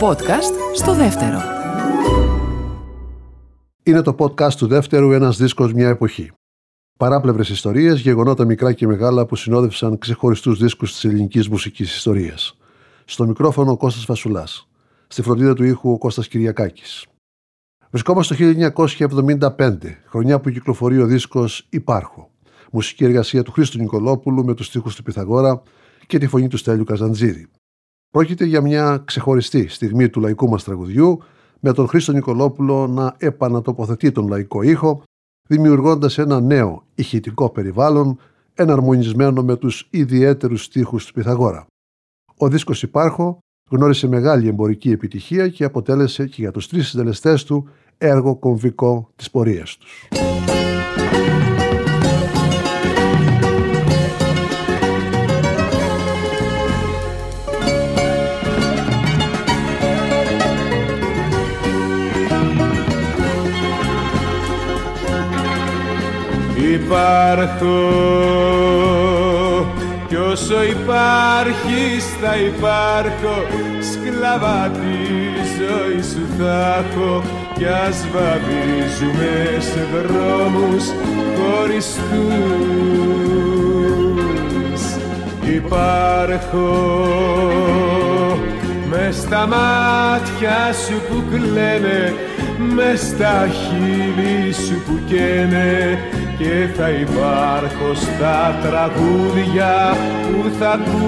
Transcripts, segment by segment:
podcast στο δεύτερο. Είναι το podcast του δεύτερου, ένας δίσκος μια εποχή. Παράπλευρες ιστορίες, γεγονότα μικρά και μεγάλα που συνόδευσαν ξεχωριστούς δίσκους της ελληνικής μουσικής ιστορίας. Στο μικρόφωνο ο Κώστας Φασουλάς. Στη φροντίδα του ήχου ο Κώστας Κυριακάκης. Βρισκόμαστε στο 1975, χρονιά που κυκλοφορεί ο δίσκος «Υπάρχω». Μουσική εργασία του Χρήστου Νικολόπουλου με τους στίχους του Πυθαγόρα και τη φωνή του Στέλιου Καζαντζίδη. Πρόκειται για μια ξεχωριστή στιγμή του λαϊκού μας τραγουδιού, με τον Χρήστο Νικολόπουλο να επανατοποθετεί τον λαϊκό ήχο, δημιουργώντας ένα νέο ηχητικό περιβάλλον, εναρμονισμένο με τους ιδιαίτερους στίχους του Πυθαγόρα. Ο δίσκος «Υπάρχω» γνώρισε μεγάλη εμπορική επιτυχία και αποτέλεσε και για τους τρεις συντελεστές του έργο κομβικό της πορείας τους. Υπάρχω κι όσο υπάρχεις θα υπάρχω, σκλαβά τη ζωή σου θα έχω, κι ας βαδίζουμε σε δρόμους χωριστούς. Υπάρχω μες στα μάτια σου που κλαίνε, μες στα χείλη σου που καίνε, και θα υπάρχω στα τραγούδια που θα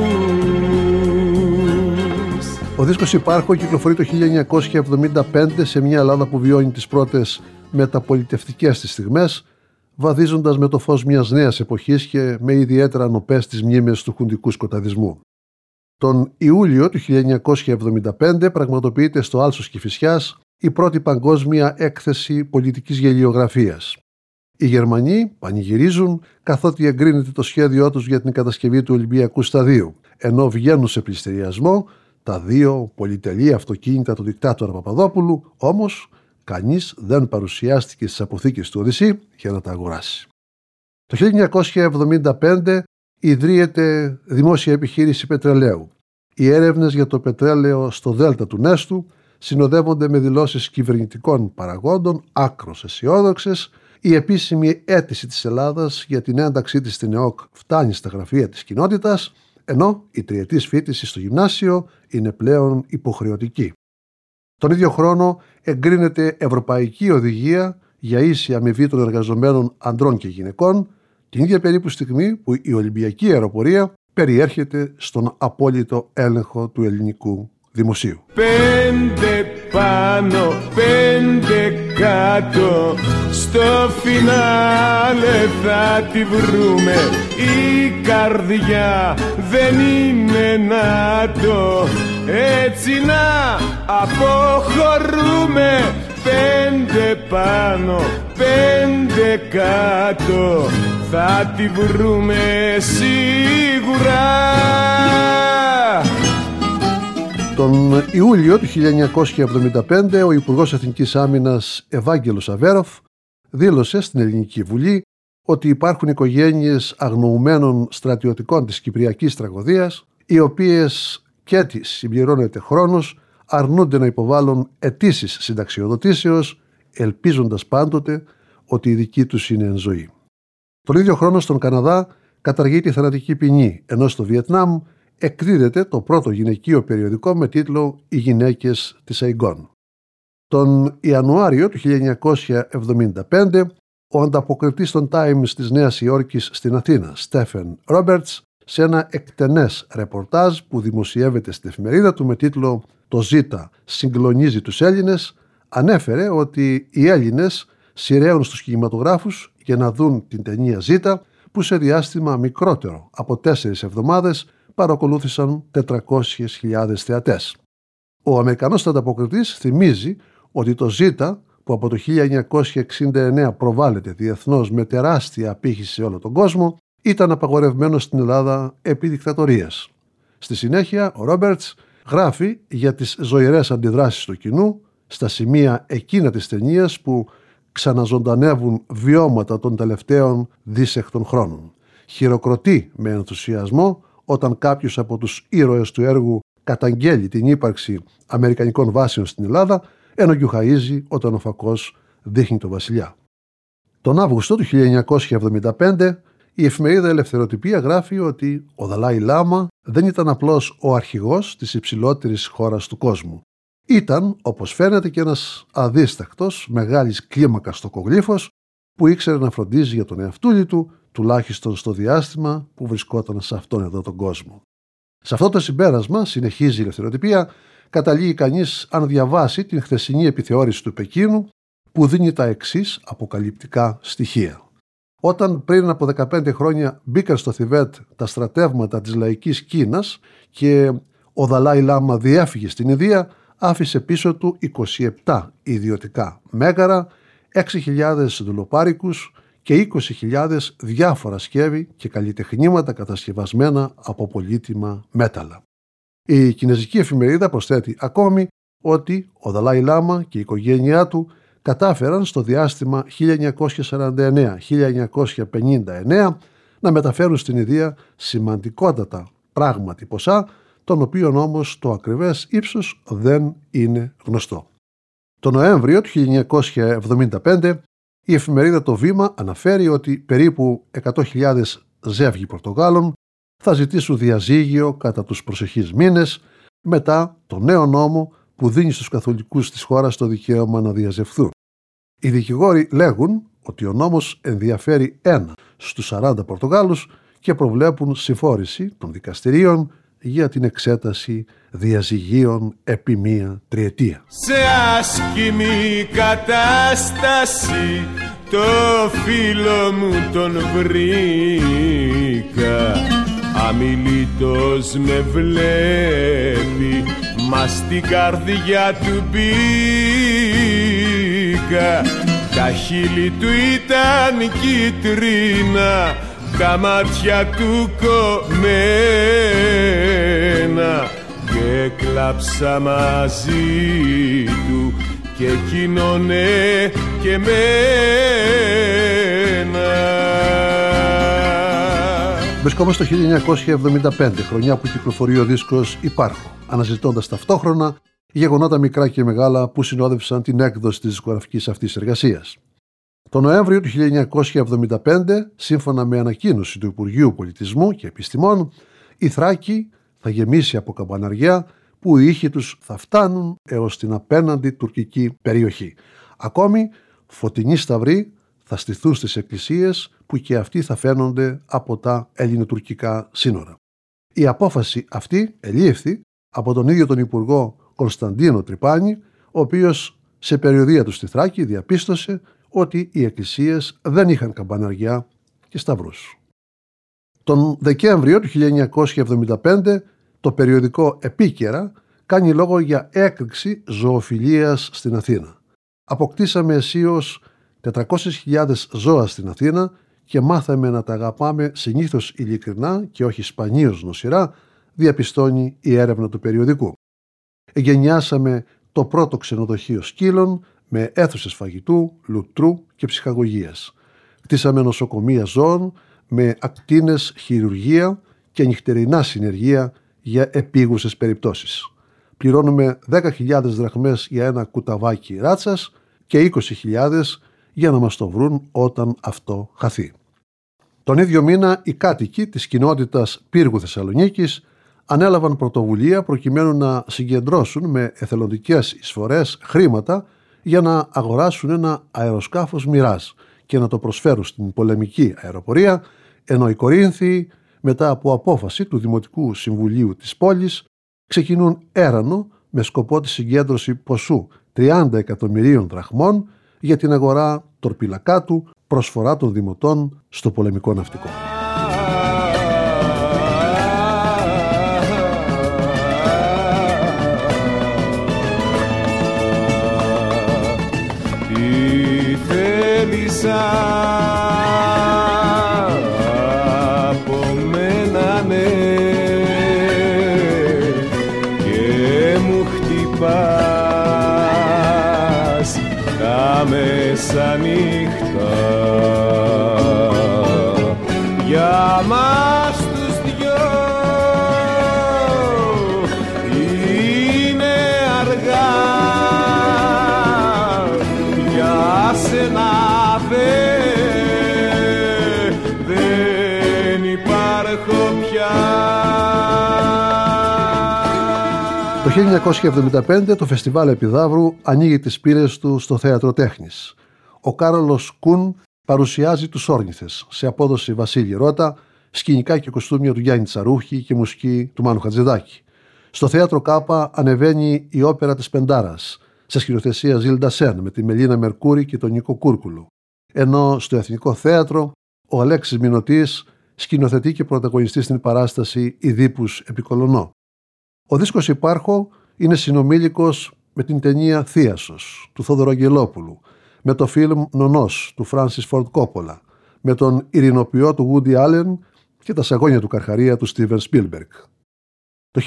ακούς. Ο δίσκος «Υπάρχω» κυκλοφορεί το 1975 σε μια Ελλάδα που βιώνει τις πρώτες μεταπολιτευτικές της στιγμές, βαδίζοντας με το φως μιας νέας εποχής και με ιδιαίτερα νοπές τις μνήμες του χουντικού σκοταδισμού. Τον Ιούλιο του 1975 πραγματοποιείται στο Άλσος Κηφισιάς η πρώτη παγκόσμια έκθεση πολιτικής γελιογραφίας. Οι Γερμανοί πανηγυρίζουν καθότι εγκρίνεται το σχέδιό τους για την κατασκευή του Ολυμπιακού Σταδίου, ενώ βγαίνουν σε πληστηριασμό τα δύο πολυτελή αυτοκίνητα του δικτάτορα Παπαδόπουλου, όμως κανείς δεν παρουσιάστηκε στις αποθήκες του Οδυσσή για να τα αγοράσει. Το 1975 ιδρύεται δημόσια επιχείρηση πετρελαίου. Οι έρευνες για το πετρέλαιο στο Δέλτα του Νέστου συνοδεύονται με δηλώσεις κυβερνητικών παραγόντων άκρως αισιόδοξες. Η επίσημη αίτηση της Ελλάδας για την ένταξή της στην ΕΟΚ φτάνει στα γραφεία της κοινότητας, ενώ η τριετής φοιτηση στο γυμνάσιο είναι πλέον υποχρεωτική. Τον ίδιο χρόνο εγκρίνεται Ευρωπαϊκή Οδηγία για ίση αμοιβή των εργαζομένων ανδρών και γυναικών, την ίδια περίπου στιγμή που η Ολυμπιακή αεροπορία περιέρχεται στον απόλυτο έλεγχο του ελληνικού δημοσίου. 5 πάνω, 5 κάτω, στο φινάλε θα τη βρούμε. Η καρδιά δεν είναι νάτο, έτσι να αποχωρούμε. 5 πάνω, 5 κάτω, θα τη βρούμε σίγουρα. Τον Ιούλιο του 1975 ο Υπουργός Εθνικής Άμυνας Ευάγγελος Αβέροφ δήλωσε στην Ελληνική Βουλή ότι υπάρχουν οικογένειες αγνοουμένων στρατιωτικών της Κυπριακής τραγωδίας, οι οποίες, και έτσι συμπληρώνεται χρόνος, αρνούνται να υποβάλουν αιτήσεις συνταξιοδοτήσεως, ελπίζοντας πάντοτε ότι η δική τους είναι εν ζωή. Τον ίδιο χρόνο στον Καναδά καταργείται η θανατική ποινή, ενώ στο Βιετνάμ εκδίδεται το πρώτο γυναικείο περιοδικό με τίτλο «Οι γυναίκες της Αϊγκόν». Τον Ιανουάριο του 1975, ο ανταποκριτής των Times της Νέας Υόρκης στην Αθήνα, Στέφεν Ρόμπερτς, σε ένα εκτενές ρεπορτάζ που δημοσιεύεται στην εφημερίδα του με τίτλο «Το Ζήτα συγκλονίζει τους Έλληνες», ανέφερε ότι οι Έλληνες σειραίουν στους κινηματογράφους για να δουν την ταινία Ζήτα, που σε διάστημα μικρότερο από 4 εβδομάδες παρακολούθησαν 400.000 θεατές. Ο Αμερικανός ανταποκριτής θυμίζει ότι το Ζήτα, που από το 1969 προβάλλεται διεθνώς με τεράστια απήχηση σε όλο τον κόσμο, ήταν απαγορευμένο στην Ελλάδα επί δικτατορίας. Στη συνέχεια, ο Ρόμπερτς γράφει για τις ζωηρές αντιδράσεις του κοινού στα σημεία εκείνα της ταινίας που ξαναζωντανεύουν βιώματα των τελευταίων δίσεκτων χρόνων. Χειροκροτεί με ενθουσιασμό όταν κάποιος από τους ήρωες του έργου καταγγέλει την ύπαρξη αμερικανικών βάσεων στην Ελλάδα, ενώ γιουχαίζει όταν ο φακός δείχνει τον βασιλιά. Τον Αύγουστο του 1975 η εφημερίδα Ελευθεροτυπία γράφει ότι ο Δαλάι Λάμα δεν ήταν απλώς ο αρχηγός της υψηλότερης χώρας του κόσμου. Ήταν, όπως φαίνεται, και ένας αδίστακτος, μεγάλης κλίμακας τοκογλύφος που ήξερε να φροντίζει για τον εαυτούλη του, τουλάχιστον στο διάστημα που βρισκόταν σε αυτόν εδώ τον κόσμο. Σε αυτό το συμπέρασμα, συνεχίζει η Ελευθεροτυπία, καταλήγει κανείς αν διαβάσει την χθεσινή επιθεώρηση του Πεκίνου που δίνει τα εξής αποκαλυπτικά στοιχεία. Όταν πριν από 15 χρόνια μπήκαν στο Θιβέτ τα στρατεύματα της λαϊκής Κίνας και ο Δαλάι Λάμα διέφυγε στην Ινδία, άφησε πίσω του 27 ιδιωτικά μέγαρα, 6.000 δουλοπάρικους και 20.000 διάφορα σκεύη και καλλιτεχνήματα κατασκευασμένα από πολύτιμα μέταλλα. Η κινεζική εφημερίδα προσθέτει ακόμη ότι ο Δαλάι Λάμα και η οικογένειά του κατάφεραν στο διάστημα 1949-1959 να μεταφέρουν στην Ινδία σημαντικότατα πράγματι ποσά, των οποίων όμως το ακριβές ύψος δεν είναι γνωστό. Το Νοέμβριο του 1975 η εφημερίδα Το Βήμα αναφέρει ότι περίπου 100.000 ζεύγοι Πορτογάλων θα ζητήσουν διαζύγιο κατά τους προσεχείς μήνες μετά το νέο νόμο που δίνει στους καθολικούς της χώρας το δικαίωμα να διαζευθούν. Οι δικηγόροι λέγουν ότι ο νόμος ενδιαφέρει 1 στους 40 Πορτογάλους και προβλέπουν συμφόρηση των δικαστηρίων για την εξέταση διαζυγίων επί 1 τριετία. Σε άσχημη κατάσταση το φίλο μου τον βρήκα, αμιλήτως με βλέπει, μα στην καρδιά του μπήκα. Τα χείλη του ήταν κίτρινα, τα μάτια του κομμένα και κλάψα μαζί του και εκείνονε και μένα. Βρισκόμαστε το 1975, χρονιά που κυκλοφορεί ο δίσκος «Υπάρχω», αναζητώντας ταυτόχρονα γεγονότα μικρά και μεγάλα που συνόδευσαν την έκδοση της δισκογραφικής αυτής εργασίας. Το Νοέμβριο του 1975, σύμφωνα με ανακοίνωση του Υπουργείου Πολιτισμού και Επιστημών, η Θράκη θα γεμίσει από καμπαναριά που οι ήχοι τους θα φτάνουν έως την απέναντι τουρκική περιοχή. Ακόμη, φωτεινοί σταυροί θα στηθούν στις εκκλησίες που και αυτοί θα φαίνονται από τα ελληνοτουρκικά σύνορα. Η απόφαση αυτή ελήφθη από τον ίδιο τον Υπουργό Κωνσταντίνο Τρυπάνη, ο οποίος σε περιοδεία του στη Θράκη διαπίστωσε ότι οι εκκλησίες δεν είχαν καμπαναριά και σταυρούς. Τον Δεκέμβριο του 1975 το περιοδικό Επίκαιρα κάνει λόγο για έκρηξη ζωοφιλίας στην Αθήνα. Αποκτήσαμε αισίως 400.000 ζώα στην Αθήνα και μάθαμε να τα αγαπάμε συνήθως ειλικρινά και όχι σπανίως νοσηρά, διαπιστώνει η έρευνα του περιοδικού. Εγκαινιάσαμε το πρώτο ξενοδοχείο σκύλων με αίθουσες φαγητού, λουτρού και ψυχαγωγίας. Κτίσαμε νοσοκομεία ζώων με ακτίνες χειρουργία και νυχτερινά συνεργεία για επίγουσες περιπτώσεις. Πληρώνουμε 10.000 δραχμές για ένα κουταβάκι ράτσας και 20.000 για να μας το βρουν όταν αυτό χαθεί. Τον ίδιο μήνα οι κάτοικοι της κοινότητας Πύργου Θεσσαλονίκης ανέλαβαν πρωτοβουλία προκειμένου να συγκεντρώσουν με εθελοντικές εισφορές χρήματα για να αγοράσουν ένα αεροσκάφος Μιράζ και να το προσφέρουν στην πολεμική αεροπορία, ενώ οι Κορίνθιοι, μετά από απόφαση του Δημοτικού Συμβουλίου της πόλης, ξεκινούν έρανο με σκοπό τη συγκέντρωση ποσού 30 εκατομμυρίων δραχμών για την αγορά τορπιλακάτου, προσφορά των δημοτών στο πολεμικό ναυτικό. Τι θέλεις από μένα, ναι, και μου χτυπάς τα μεσανύχτα για μας τους δυο. Το 1975 το Φεστιβάλ Επιδαύρου ανοίγει τις πύλες του στο Θέατρο Τέχνης. Ο Κάρολος Κουν παρουσιάζει τους Όρνηθες σε απόδοση Βασίλη Ρώτα, σκηνικά και κοστούμια του Γιάννη Τσαρούχη και μουσική του Μάνου Χατζηδάκη. Στο Θέατρο Κάπα ανεβαίνει η όπερα της Πεντάρας, σε σκηνοθεσία Ζήλντα Σεν με τη Μελίνα Μερκούρη και τον Νίκο Κούρκουλου. Ενώ στο Εθνικό Θέατρο ο Αλέξης Μινωτής σκηνοθετεί και πρωταγωνιστεί στην παράσταση «Ιδίπους Επικολονό». Ο δίσκος «Υπάρχω» είναι συνομήλικος με την ταινία «Θίασος» του Θόδωρου Αγγελόπουλου, με το φιλμ «Νονός» του Φράνσις Φορντ Κόπολα, με τον ειρηνοποιό του Woody Allen και τα σαγόνια του Καρχαρία του Στίβεν Σπίλμπεργκ. Το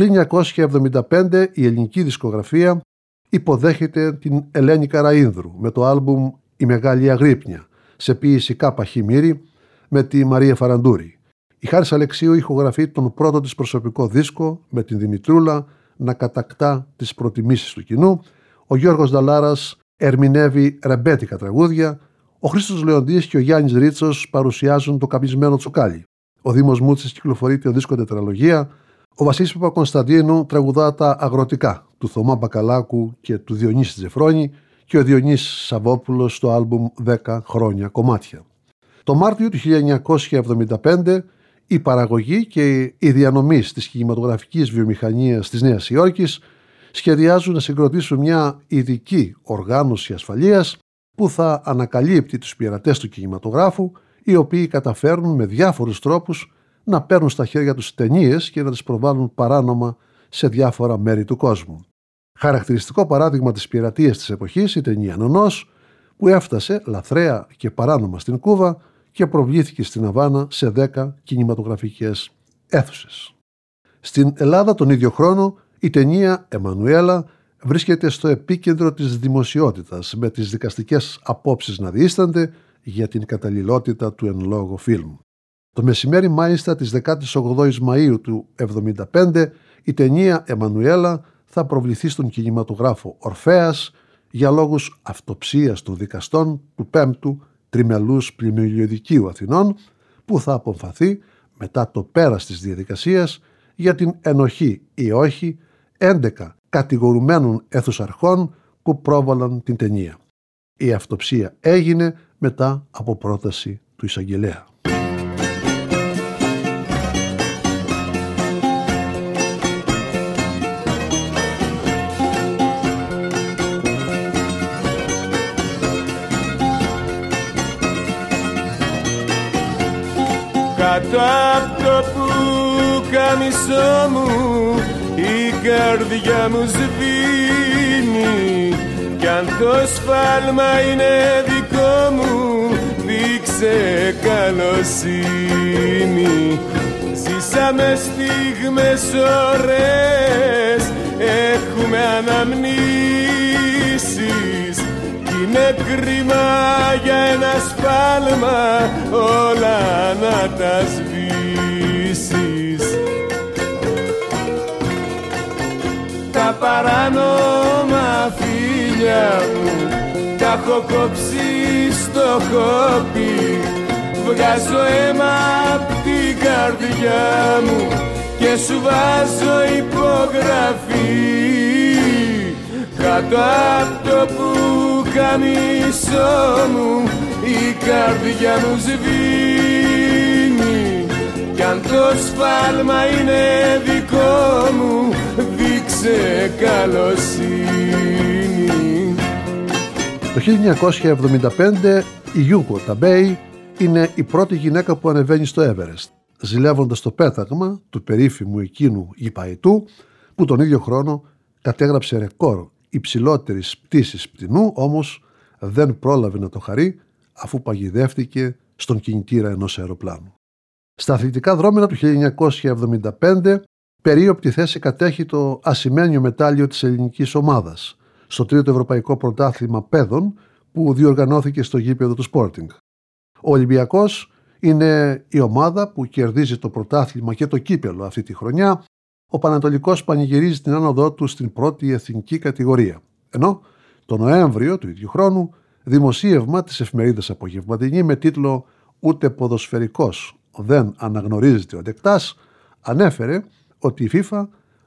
1975 η ελληνική δισκογραφία υποδέχεται την Ελένη Καραΐνδρου με το άλμπουμ «Η Μεγάλη Αγρύπνια» σε ποίηση Κάπα Χιμήρη με τη Μαρία Φαραντούρη. Η Χάρης Αλεξίου ηχογραφεί τον πρώτο της προσωπικό δίσκο με την Δημητρούλα να κατακτά τις προτιμήσεις του κοινού. Ο Γιώργος Νταλάρας ερμηνεύει ρεμπέτικα τραγούδια. Ο Χρήστος Λεοντής και ο Γιάννης Ρίτσος παρουσιάζουν το καπνισμένο τσουκάλι. Ο Δήμος Μούτσης κυκλοφορεί το δίσκο τετραλογία. Ο Βασίλης Παπακωνσταντίνου τραγουδά τα αγροτικά του Θωμά Μπακαλάκου και του Διονύση Τζεφρόνη και ο Διονύσης Σαββόπουλος στο άλμπουμ 10 χρόνια κομμάτια. Το Μάρτιο του 1975 η παραγωγή και η διανομή της κινηματογραφικής βιομηχανίας της Νέας Υόρκης σχεδιάζουν να συγκροτήσουν μια ειδική οργάνωση ασφαλείας που θα ανακαλύπτει τους πειρατές του κινηματογράφου, οι οποίοι καταφέρνουν με διάφορους τρόπους να παίρνουν στα χέρια τους ταινίες και να τις προβάλλουν παράνομα σε διάφορα μέρη του κόσμου. Χαρακτηριστικό παράδειγμα της πειρατείας της εποχής η ταινία «Νονός», που έφτασε λαθρέα και παράνομα στην Κούβα και προβλήθηκε στην Αβάνα σε 10 κινηματογραφικές αίθουσες. Στην Ελλάδα τον ίδιο χρόνο η ταινία «Εμμανουέλα» βρίσκεται στο επίκεντρο της δημοσιότητας, με τις δικαστικές απόψεις να διείστανται για την καταλληλότητα του εν λόγω φιλμ. Το μεσημέρι μάλιστα της 18ης Μαΐου του 1975 η ταινία «Εμμανουέλα» θα προβληθεί στον κινηματογράφο Ορφέας για λόγους αυτοψίας των δικαστών του 5ου Τριμελούς Πλημμυλιωδικείου Αθηνών, που θα αποφαθεί μετά το πέρας της διαδικασίας για την ενοχή ή όχι 11 κατηγορουμένων αίθουσαρχών που πρόβαλαν την ταινία. Η αυτοψία έγινε μετά από πρόταση του εισαγγελέα. Κάτω απ' το πουκαμισό μου η καρδιά μου σβήνει, κι αν το σφάλμα είναι δικό μου δείξε καλοσύνη. Ζήσαμε στιγμές ωραίες, έχουμε αναμνήσεις, είναι κρίμα για ένα σφάλμα όλα να τα σβήσεις. Τα παράνομα φίλια μου τα έχω κόψει στο χόπι, βγάζω αίμα απ' την καρδιά μου και σου βάζω υπογραφή. Κάτω απ' το πουκαμισό μου η καρδιά μου σβήνει, κι αν το σφάλμα είναι δικό μου δείξε καλοσύνη. Το 1975 η Γιούκο Ταμπέι είναι η πρώτη γυναίκα που ανεβαίνει στο Έβερεστ, ζηλεύοντας το πέταγμα του περίφημου εκείνου γηπαετού που τον ίδιο χρόνο κατέγραψε ρεκόρ υψηλότερης πτήσης πτηνού, όμως δεν πρόλαβε να το χαρεί αφού παγιδεύτηκε στον κινητήρα ενός αεροπλάνου. Στα αθλητικά δρόμενα του 1975 περίοπτη θέση κατέχει το ασημένιο μετάλλιο της ελληνικής ομάδας στο τρίτο ευρωπαϊκό πρωτάθλημα παιδών που διοργανώθηκε στο γήπεδο του Sporting. Ο Ολυμπιακός είναι η ομάδα που κερδίζει το πρωτάθλημα και το κύπελο αυτή τη χρονιά. Ο Πανατολικός πανηγυρίζει την άνοδό του στην πρώτη εθνική κατηγορία. Ενώ το Νοέμβριο του ίδιου χρόνου δημοσίευμα της εφημερίδας Απογευματινή με τίτλο «Ούτε ποδοσφαιρικός δεν αναγνωρίζεται ο Ντεκτάς» ανέφερε ότι η FIFA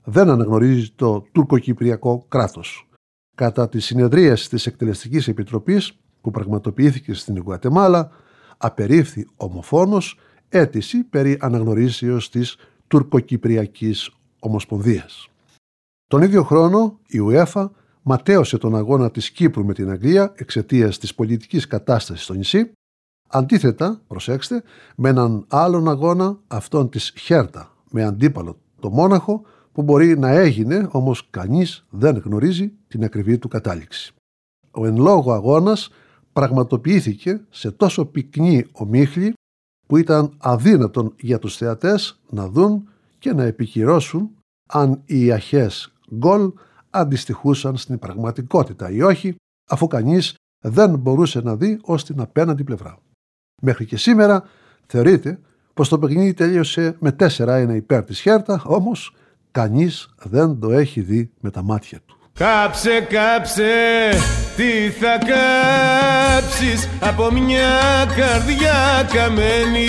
δεν αναγνωρίζει το τουρκοκυπριακό κράτος. Κατά τη συνεδρίαση της Εκτελεστικής Επιτροπής που πραγματοποιήθηκε στην Γουατεμάλα, απερίφθη ομοφόνος αίτηση περί αναγνωρίσεως της τουρκοκυπριακής ομοσπονδίας. Τον ίδιο χρόνο η UEFA ματέωσε τον αγώνα της Κύπρου με την Αγγλία εξαιτίας της πολιτικής κατάστασης στο νησί, αντίθετα, προσέξτε, με έναν άλλον αγώνα, αυτόν της Χέρτα, με αντίπαλο το Μόναχο, που μπορεί να έγινε, όμως κανείς δεν γνωρίζει την ακριβή του κατάληξη. Ο εν λόγω αγώνας πραγματοποιήθηκε σε τόσο πυκνή ομίχλη που ήταν αδύνατον για τους θεατές να δουν και να επικυρώσουν αν οι αχές γκολ αντιστοιχούσαν στην πραγματικότητα ή όχι, αφού κανείς δεν μπορούσε να δει ως την απέναντι πλευρά. Μέχρι και σήμερα θεωρείται πως το παιχνίδι τελείωσε με 4-1 υπέρ της Χέρτα, όμως κανείς δεν το έχει δει με τα μάτια του. Κάψε, τι θα κάψεις από μια καρδιά καμένη.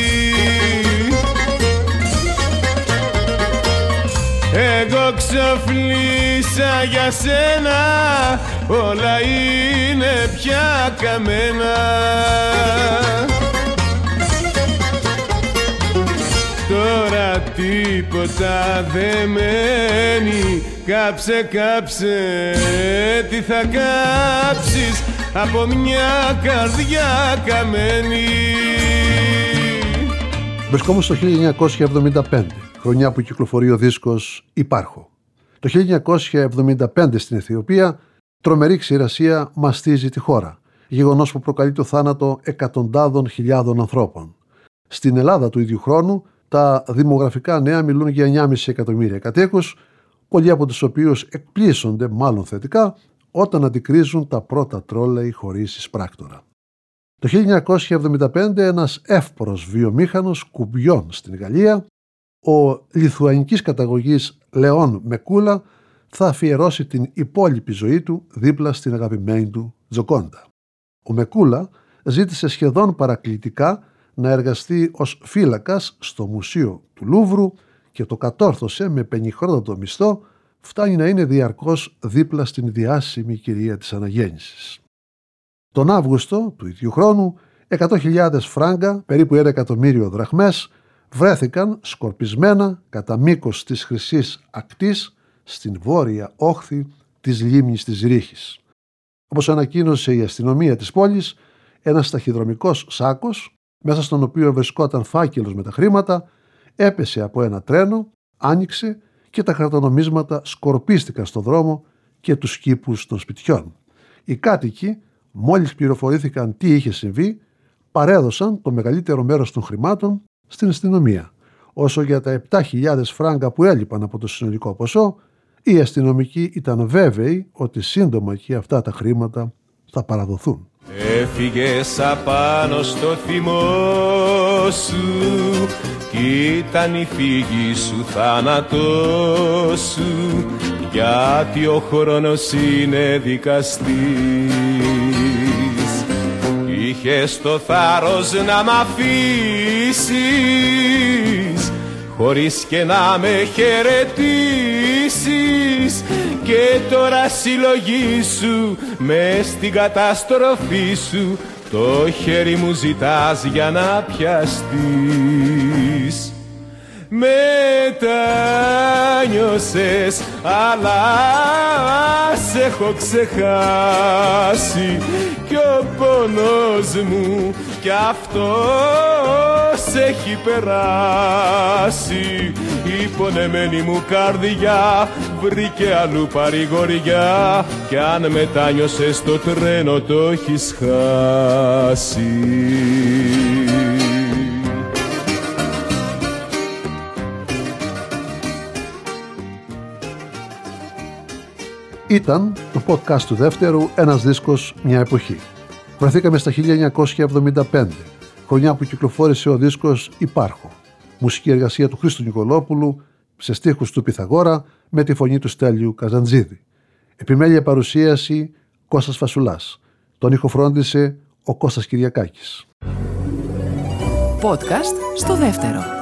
Εγώ ξοφλήσα για σένα, όλα είναι πια καμένα. Τώρα τίποτα δεν μένει. Κάψε, τι θα κάψεις από μια καρδιά καμένη. Βρισκόμαστε στο 1975, χρονιά που κυκλοφορεί ο δίσκος «Υπάρχω». Το 1975 στην Αιθιοπία, τρομερή ξηρασία μαστίζει τη χώρα, γεγονός που προκαλεί το θάνατο εκατοντάδων χιλιάδων ανθρώπων. Στην Ελλάδα του ίδιου χρόνου, τα δημογραφικά νέα μιλούν για 9,5 εκατομμύρια κατοίκους, πολλοί από τους οποίους εκπλήσονται μάλλον θετικά όταν αντικρίζουν τα πρώτα τρόλεϊ χωρίς εισπράκτορα. Το 1975 ένας εύπορος βιομήχανος κουμπιών στην Γαλλία, ο λιθουανικής καταγωγής Λεόν Μεκούλα, θα αφιερώσει την υπόλοιπη ζωή του δίπλα στην αγαπημένη του Τζοκόντα. Ο Μεκούλα ζήτησε σχεδόν παρακλητικά να εργαστεί ως φύλακας στο Μουσείο του Λούβρου και το κατόρθωσε με πενιχρότατο μισθό, φτάνει να είναι διαρκώς δίπλα στην διάσημη κυρία της Αναγέννησης. Τον Αύγουστο του ίδιου χρόνου, 100.000 φράγκα, περίπου 1 εκατομμύριο δραχμές, βρέθηκαν σκορπισμένα κατά μήκος της Χρυσής Ακτής στην βόρεια όχθη της λίμνης της Ρίχης. Όπως ανακοίνωσε η αστυνομία της πόλης, ένας ταχυδρομικός σάκος, μέσα στον οποίο βρισκόταν φάκελος με τα χρήματα, έπεσε από ένα τρένο, άνοιξε και τα χαρτονομίσματα σκορπίστηκαν στο δρόμο και τους κήπους των σπιτιών. Οι κάτοικοι, μόλις πληροφορήθηκαν τι είχε συμβεί, παρέδωσαν το μεγαλύτερο μέρος των χρημάτων στην αστυνομία. Όσο για τα 7.000 φράγκα που έλειπαν από το συνολικό ποσό, οι αστυνομικοί ήταν βέβαιοι ότι σύντομα και αυτά τα χρήματα θα παραδοθούν. Έφυγες απάνω στο θυμό σου κι ήταν η φύγη σου θάνατός σου, γιατί ο χρόνος είναι δικαστής. Είχες το θάρρος να μ' αφήσεις χωρίς και να με χαιρετήσεις, και τώρα συλλογή σου μες στην καταστροφή σου το χέρι μου ζητάς για να πιαστείς. Μετάνιωσες αλλά σε έχω ξεχάσει κι ο πόνος μου κι αυτός έχει περάσει. Η πονεμένη μου καρδιά βρήκε αλλού παρηγοριά κι αν μετάνιωσες το τρένο το έχεις χάσει. Ήταν το podcast του δεύτερου «Ένας δίσκος, μια εποχή». Βρεθήκαμε στα 1975, χρονιά που κυκλοφόρησε ο δίσκος «Υπάρχω». Μουσική εργασία του Χρήστου Νικολόπουλου, σε στίχους του Πυθαγόρα, με τη φωνή του Στέλιου Καζαντζίδη. Επιμέλεια παρουσίαση Κώστας Φασουλάς. Τον ήχο φρόντισε ο Κώστας Κυριακάκης. Podcast στο δεύτερο.